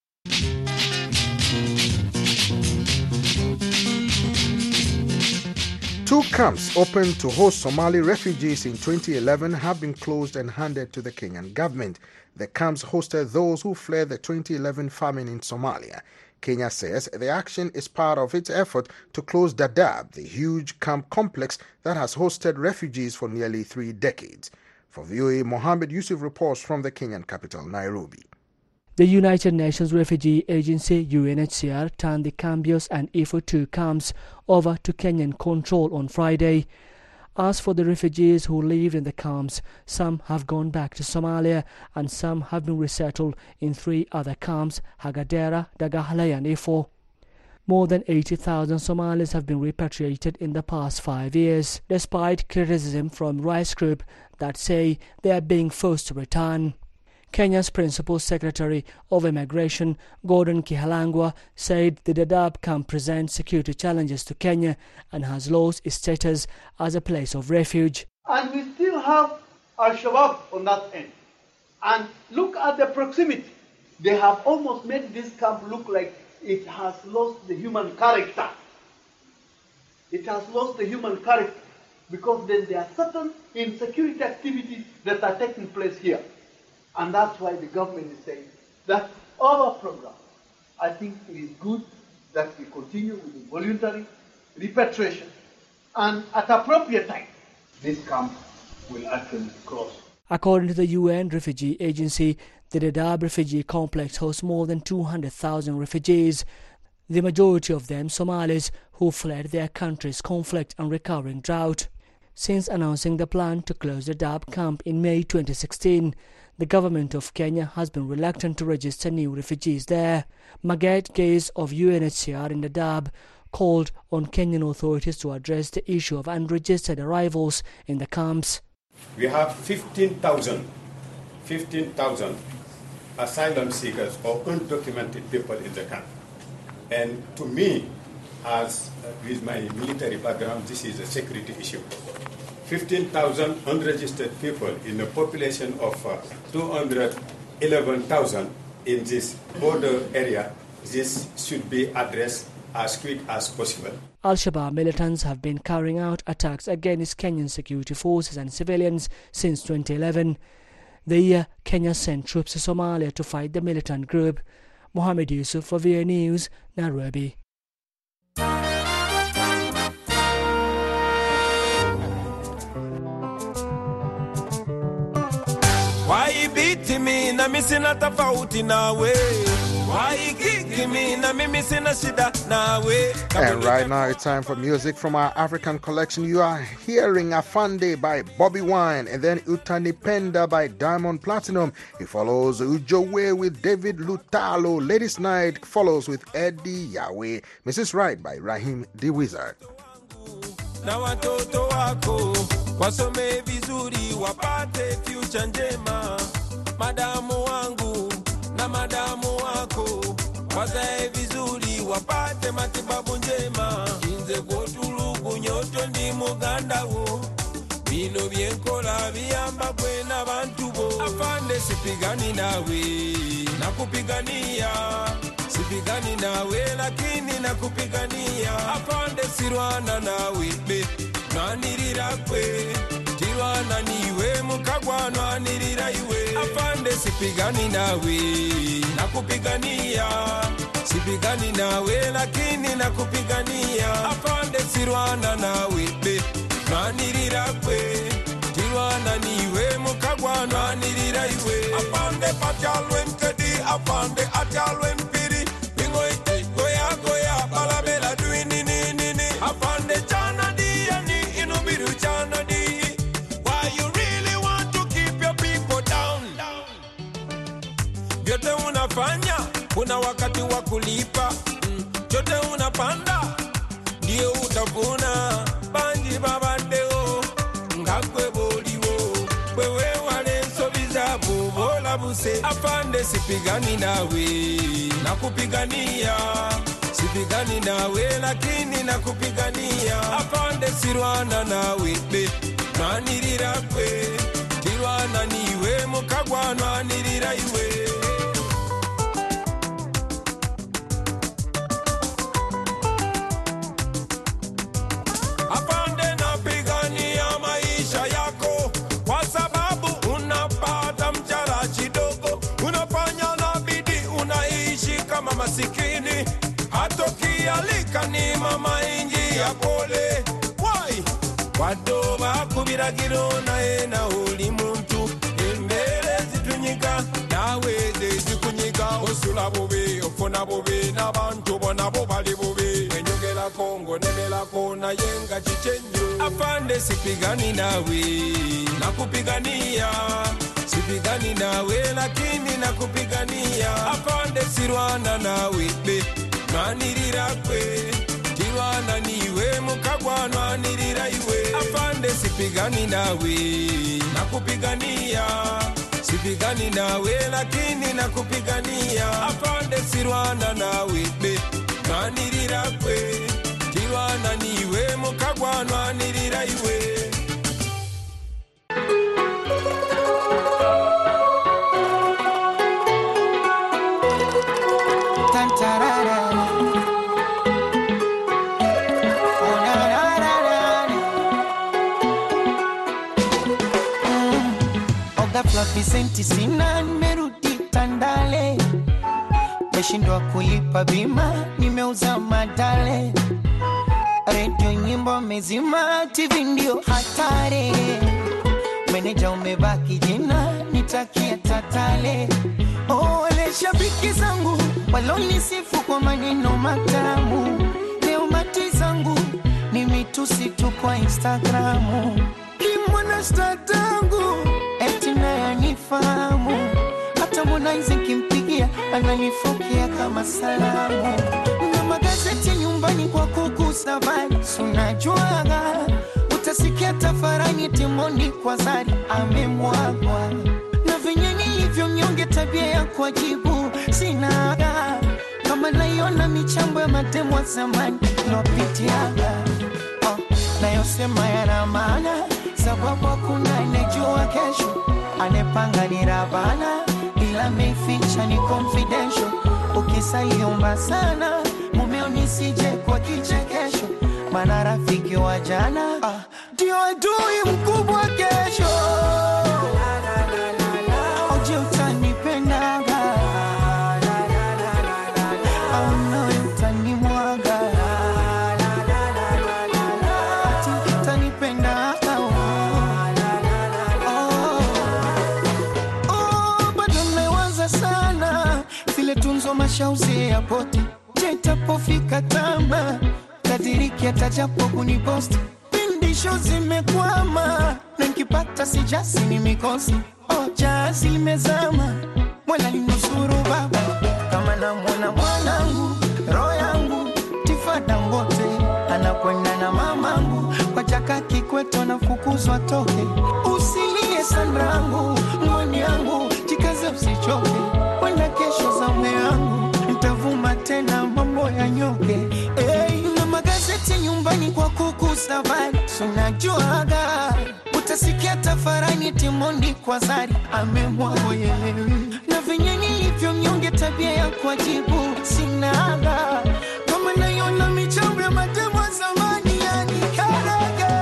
Two camps opened to host Somali refugees in twenty eleven have been closed and handed to the Kenyan government. The camps hosted those who fled the twenty eleven famine in Somalia. Kenya says the action is part of its effort to close Dadaab, the huge camp complex that has hosted refugees for nearly three decades. For V O A, Mohammed Yusuf reports from the Kenyan capital, Nairobi. The United Nations Refugee Agency U N H C R turned the Cambios and Ifo two camps over to Kenyan control on Friday. As for the refugees who lived in the camps, some have gone back to Somalia and some have been resettled in three other camps, Hagadera, Dagahle and Ifo. More than eighty thousand Somalis have been repatriated in the past five years, despite criticism from rights groups that say they are being forced to return. Kenya's Principal Secretary of Immigration, Gordon Kihalangwa, said the Dadaab camp presents security challenges to Kenya and has lost its status as a place of refuge. And we still have Al-Shabaab on that end. And look at the proximity. They have almost made this camp look like it has lost the human character. It has lost the human character because then there are certain insecurity activities that are taking place here. And that's why the government is saying that our program, I think it is good that we continue with the voluntary repatriation. And at appropriate time, this camp will actually close. According to the U N Refugee Agency, the Dadaab refugee complex hosts more than two hundred thousand refugees, the majority of them Somalis who fled their country's conflict and recurring drought. Since announcing the plan to close the Dadaab camp in May twenty sixteen, the government of Kenya has been reluctant to register new refugees there. Maget Gaze of U N H C R in Dadaab called on Kenyan authorities to address the issue of unregistered arrivals in the camps. We have fifteen thousand asylum seekers or undocumented people in the camp. And to me, as uh, with my military background, this is a security issue. fifteen thousand unregistered people in a population of uh, two hundred eleven thousand in this border area. This should be addressed as quick as possible. Al-Shabaab militants have been carrying out attacks against Kenyan security forces and civilians since twenty eleven. The year Kenya sent troops to Somalia to fight the militant group. Mohammed Yusuf for V O A News, Nairobi. Why beat me na mimi sina tofauti nawe? Why kick me na mimi sina shida nawe? And right now it's time for music from our African collection. You are hearing Afande by Bobby Wine and then Utanipenda by Diamond Platinum. He follows Ujowe with David Lutalo. Ladies Night follows with Eddie Yahweh. Missus Right by Raheem the Wizard. Na watoto wako wasome vizuri wapate future njema. Madamu wangu na madamu wako wazae vizuri wapate matibabu njema. Inze kotulugu nyoto ndi muganda wo bino byenkola biyamba kwe n'abantu bo. Afande sipigani nawe nakupigania, sipigani nawe lakini nakupigania. Afande sirwana nawe be nanirira kwe tirwana niwe mukagwa nanirira iwe. Afande sipigani nawe nakupigania, sipigani nawe lakini nakupigania. Afande sirwana nawe be nanirira kwe tirwana niwe mukagwa nanirira iwe. Afande patyalwe mkedi, afande atyalwe mpiri bingo ite goya goya balabela duini nini nini. Afande chana di yani inubiru chana di. Why you really want to keep your people down? Vyote unafanya kuna wakati wa kulipa. Chote unapanda ndio utavuna. Banji babandeo ngakwe boliwo wewe wale sobiza bola buse. Afande sipigani nawe nakupigania, sipigani nawe lakini nakupigania. Afande sirwana nawe be nanirira kwe tirwana niwe mukagwa nanirira iwe. Afande napigania maisha yako kwa sababu unapata mchara kidogo, unafanya na bidii, unaishi kama masikini, hatokialika ni mama inji ya pole. Why? Wado bakubiragiro nae na uli muntu embere zitunyika nawe zikunyika. Osula bobe ofona bobe n'abantu bona bo bali bobe enyogera kongo nemela kona yenga chichenjo. Afande sipigani nawe nakupigania, sipigani nawe lakini nakupigania. Afande sirwana nawe be nanirira kwe tirwana niwe mukagwa nanirira iwe. Afande sipigani nawe nakupigania, sipigani nawe lakini nakupigania. Afande sirwana nawe be nanirira kwe tirwana niwe mukagwa nanirira iwe. Vicenti sina nimerudi Tandale, meshindwa kulipa bima nimeuza madale. Radio nyimbo mezima, T V ndio hatari. Meneja umebaki jina nitakia tatale. Oh wale shabiki zangu walonisifu kwa maneno matamu, leo mati zangu ni mitusi tu kwa Instagramu. Kimwana statangu etina nifahamu, hata Harmonize kimpigia ananifokea kama salamu. Na magazeti nyumbani kwa kuku safari, unajuaga utasikia tafarani Timoni kwa Zari amemwagwa. Na venye nilivyo nyonge tabia ya kujibu sinaga, kama naiona michambo ya matemo wa zamani lopitiaga. Oh, na yosema yana maana sababu hakuna anejua kesho, anepanga ni Rabana ila meficha ni confidential. Ukisaliomba sana mumeo nisije kwa kichekesho, maana rafiki wa jana ndio ah, adui mkubwa kesho. Oje utanipendaga au nawe utanimwaga, ati utanipendaga. nishauzia poti. Jetapofika tama tadiriki atajapo kuniposti. Pindisho zimekwama na nikipata sijasi ni mikosi. Oh jazi limezama mwela linusuru baba. Kama na mwana mwanangu roho yangu tifada ngote anakwenda na mamangu kwa chaka Kikweto na fukuzwa toke. Usilie sanrangu mwani yangu jikaze usichoke. Wenda kesho za ume yangu nitavuma tena mambo ya nyoke. Hey, na magazeti nyumbani kwa kuku safari. Sunajuaga utasikia tafarani Timondi kwa Zari amemwago yelewi. Na venye nilivyo mnyonge tabia ya kuajibu sinaga. Kama naiona michambo ya matemo wa zamani yani karaga.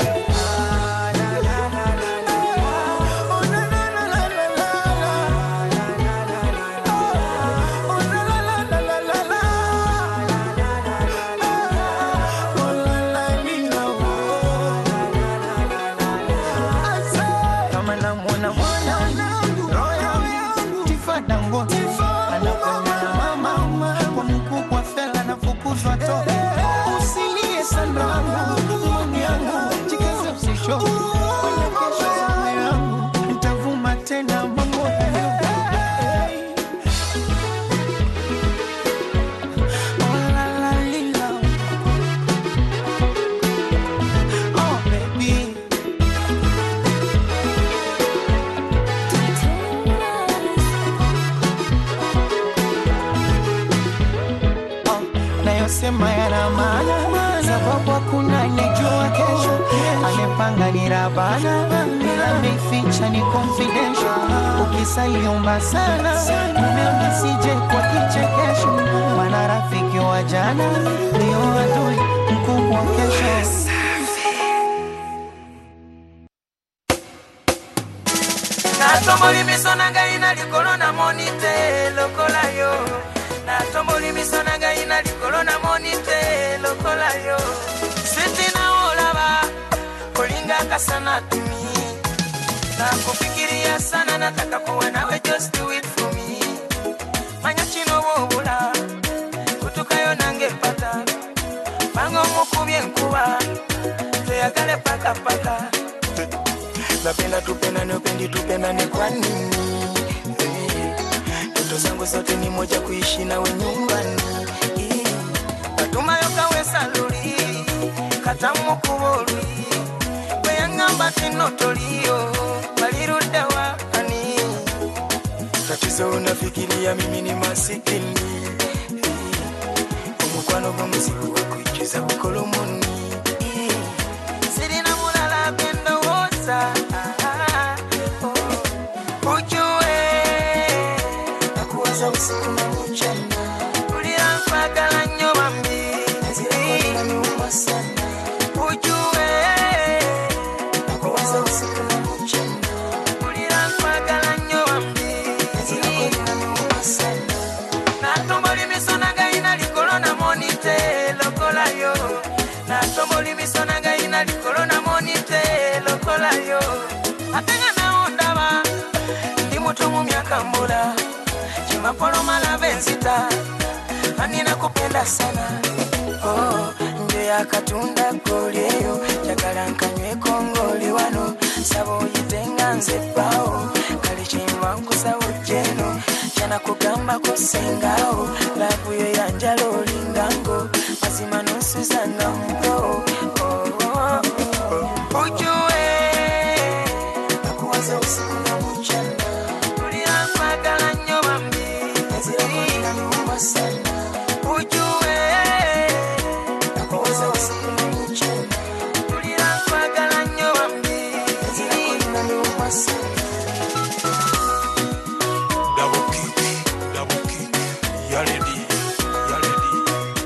Sema yana maana sababu hakuna nijua kesho. Amepanga ni rabana bila mificha ni confidential. Ukisaliomba sana umeona sije kwa kichekesho. Maana rafiki wa jana ndio adui mkubwa kesho. Na tomoli misonanga ina likolona monite lokola yo. Na tomboli misonanga ina likolona monite lokola yo. Siti na olaba kolinga kasana tumi. Na kufikiria sana nataka kuwa nawe, just do it for me. Manya chino wobula kutukayo nange pata. Mango mukubye nkuba tuyagale paka paka. Napenda tupenda nependi tupenda ne kwa nini. Ndoto zangu zote ni moja kuishi nawe nyumbani. Natuma yoka we saluri katamu kubori. Kwe ngamba tinotolio baliruda wakani. Tatizo unafikiria mimi ni masikini. Umukwano gumusiku wa kuichiza ukolomoni. Sirina mulala pendo wosa. Usiku na mchana ulira mpaka nyo bambi zilikuwa ni umma sana ujue nakuwaza usiku na mchana ulira mpaka nyo bambi zilikuwa ni umma sana. Na tomboli misonanga ina likolona monite lokola yo. Na tomboli misonanga ina likolona monite lokola yo. Atenga na ondaba ndi mutu mu myaka mbula. Mapolo malabenzita anina kupenda sana. Oh, nje ya katunda goleo jakala nkanywe kongoli wano. Sabo yitenga nze pao kalichimba nkusa ujeno. Jana kugamba kusengao labu yo yanjalo lingango. Mazima nusu sana mpo. Oh, oh, oh. Ujue nakuwaza usiku na mchana ulira mpaka nyo bambi. Sana ujue nakuwaza usiku na mchana ulira mpaka nyo bambi. Zilikuwa ni umma sana. Double kick, double kick, ya ready, ya ready.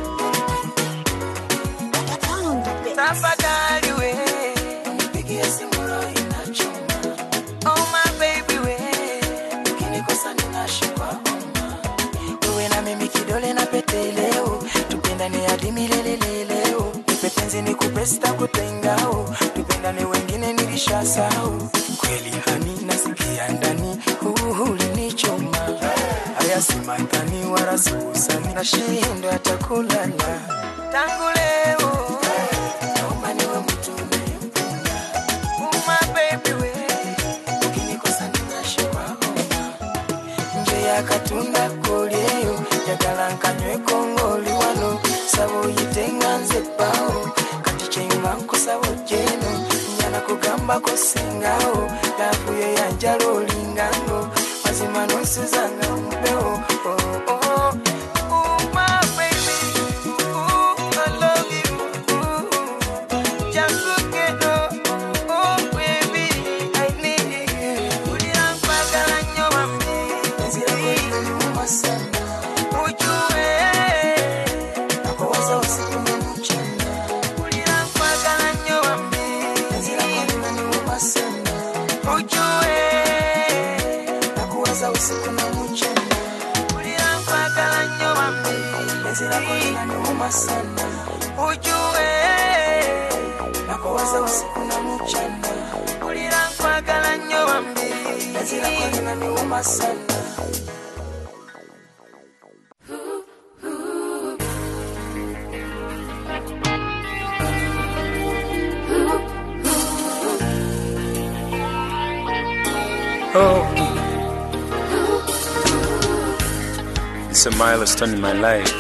Tafadhali we nipigie simu roho inachoma. Oh my baby we ukinikosa ninashikwa. Mimi kidole na pete leo tupendane hadi milele leo. Nipe penzi nikupe sita kutengao. Tupendane wengine nilishasahau. Kweli hani nasikia ndani ulinichoma. Ongea simatani wala sikusani nashindwa hata kulala. Tangu leo naomba niwe mtu unayempenda. Oh my baby we, ukinikosa ninashikwa homa. Nje ya katunda kolieyo yagala nkanywe kongoli wano. Sabo yitenga nze pao kati chema nkusabo jeno. Nyana kugamba kosingao lafu ye yanjalo lingano. Mazima nosizanga mbeo. Oh, oh, oh. Oh my baby, ooh, I love you. Ooh, Jankukeno. Oh baby, I need you. Uliram pagala nyomami. Nezira kwenye umasana. Ujue nakuwaza usiku na mchana. Uliram pagala nyomami. Nezira kwenye umasana. Ujue nakuwaza usiku na mchana. Uliram pagala nyomami. Nezira kwenye umasana. Ujue nakuwaza usiku na mchana. Uliram pagala nyomami. Nezira kwenye umasana. Oh, it's a milestone in my life.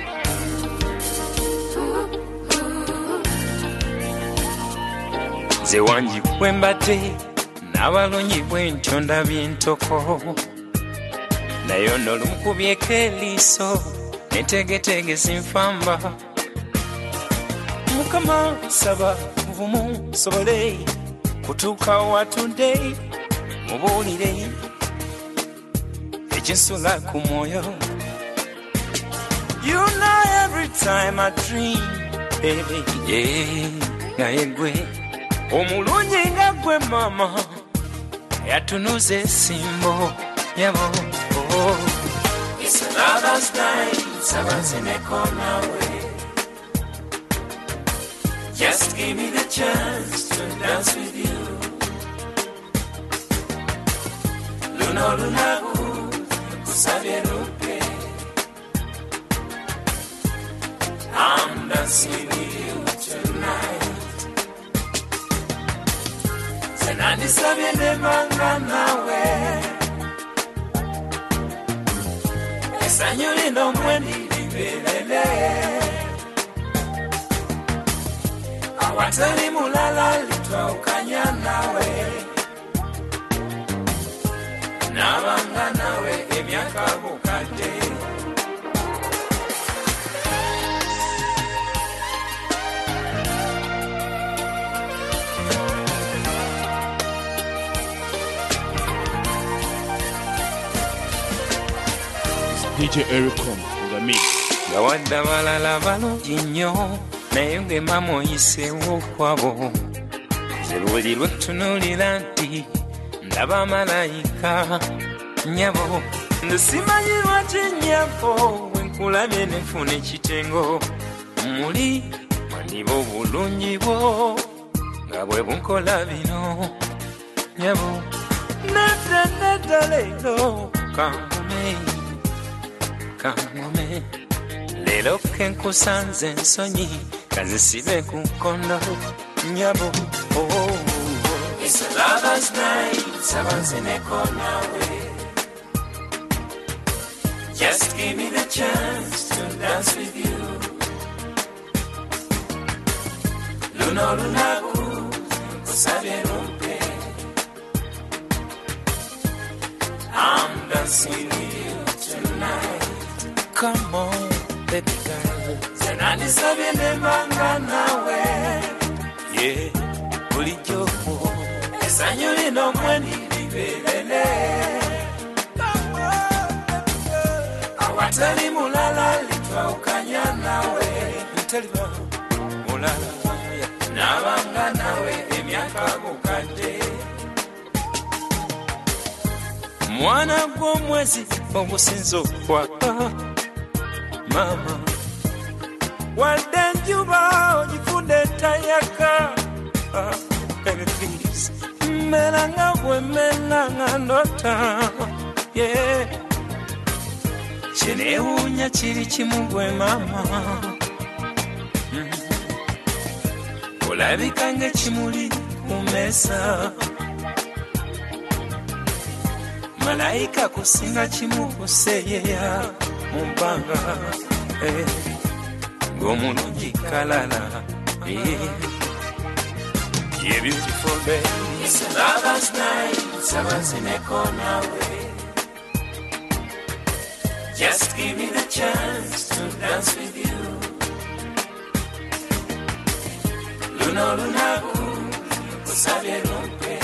Ze wanji kwembate n'abalonyi bwentyo ndabye entoko nayo n'olumukubyeko eliiso netegetege sinfamba Mukama saba buvumu sobole kutuuka watudde mubulire ekinsula ku mwoyo. You know every time I dream baby yeah naye gwe omulungi nga gwe mama yatunuza esimbo yabo. Oh, it's a lover's night sabazineko nawe. Just give me the chance to dance with you. Luno lunabu kusabye rupe. I'm dancing with you tonight. Zenani sabye nebanga nawe. Esanyuli no mwendi libelele. Awatali mulala litwa ukanya nawe. Nabanga nawe emyaka bukade. D J Ericom in the mix. Gawadda balala balungi nnyo naye nge mama oyiseewo kwabo. Ze buli lwetunuulira nti ndaba malayika nnyabo. Nze simanyi lwaki nnyabo bwe nkulabye ne nfuna ekitengo. Muli mwandiba obulungi bwo nga bwe bunkola bino nnyabo. Nedda nedda leero kangume kangume lero kenkusanze ensonyi kazisibe ku nkondo nnyabo. Oh, it's a lover's night sabazineko nawe. Just give me the chance to dance with you. Luno lunabu kusabye rumpe. I'm dancing with you tonight. Come on, baby girl. Zenani sabye nebanga nawe. Yeah, bulijjo. Esanyuli no mwendi libelele. Awatali mulala litwa ukanya nawe. Ntaliba mulala. Nabanga nawe emyaka bukade. Mwana gw'omwezi ogusinza okwaka mama. Wadde enjuba ogifunde tayaka. Baby please mera nga bwe mera nga ndota. Yeah, Chenewunya chiri chimugwe mama Olabika nge chimuli kumesa Malaika kusinga chimukuseyeya mumpanga eh, Ng'omulungi kalala eh. You're beautiful baby. It's a lover's night, someone's in a corner way. Just give me the chance to dance with you. Luno lunabu, kusabye rumpe.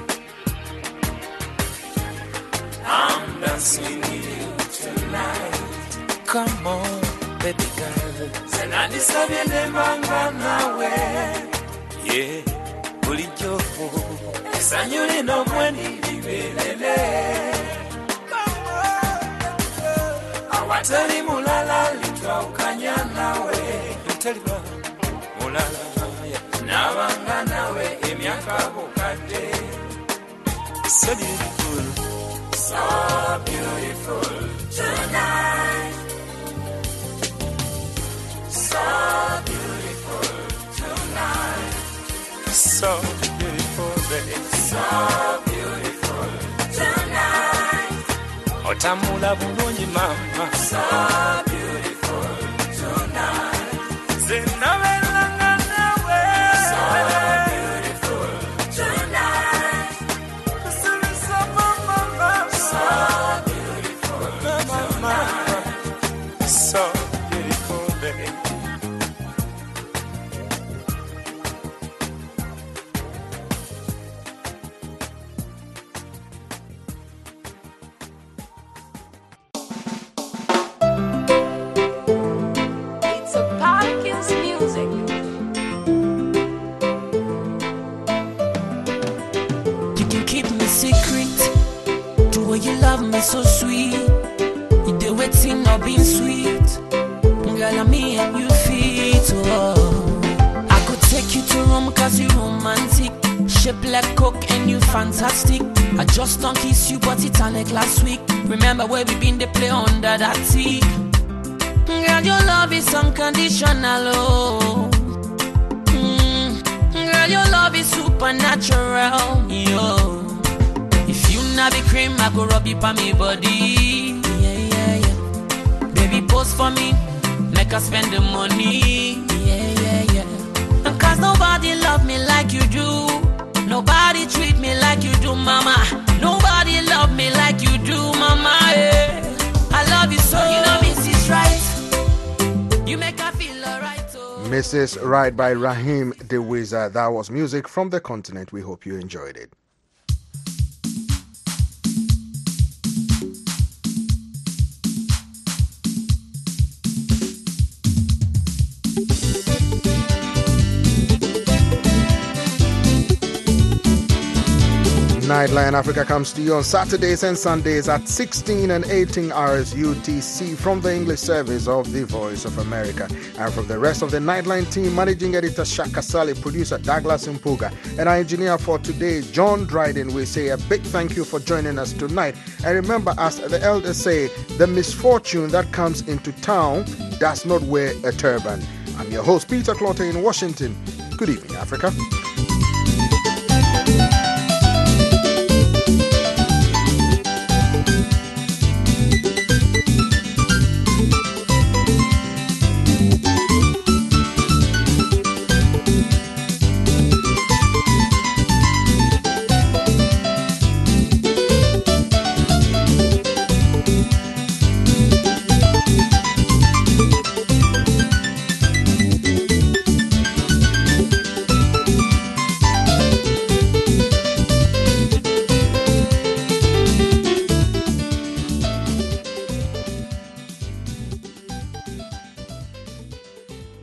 I'm dancing with you tonight. Come on, baby girl. Zenani sabye nembanga nawe. Yeah, bulijjo. Esanyuli no mweni libelele. Awatali mulala litwa ukanya nawe. Utaliba mulala ya. Nabanga nawe emyaka bukade. So beautiful, so beautiful tonight. So beautiful tonight. So beautiful, baby. So beautiful tonight. Otamula bulungi mama. So beautiful tonight. Zinabelanga nawe. So beautiful tonight. Kusilisa mama. So beautiful tonight. So beautiful, baby. So sweet, you do it thing of being sweet. Girl, I'm me and you fit. Oh, I could take you to Rome cause you romantic. Shape like coke and you fantastic. I just don't kiss you but it's like last week. Remember where we been, they play under that teak. Girl, your love is unconditional. Oh, mm. Girl, your love is supernatural. Yo. If be cream, I go rub it on me body. Yeah, yeah, yeah. Baby, pose for me, make us spend the money. Yeah, yeah, yeah. Cause nobody love me like you do. Nobody treat me like you do, mama. Nobody love me like you do, mama. Yeah. I love you so. You know Missus Right. You make her feel alright. Oh. Missus Right by Raheem the Wizard. That was music from the continent. We hope you enjoyed it. Nightline Africa comes to you on Saturdays and Sundays at sixteen and eighteen hours U T C from the English service of The Voice of America. And from the rest of the Nightline team, managing editor Shaka Sally, producer Douglas Mpuga, and our engineer for today, John Dryden, we say a big thank you for joining us tonight. And remember, as the elders say, the misfortune that comes into town does not wear a turban. I'm your host, Peter Clotter in Washington. Good evening, Africa.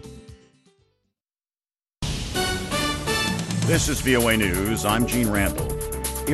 This is V O A News. I'm Gene Randall.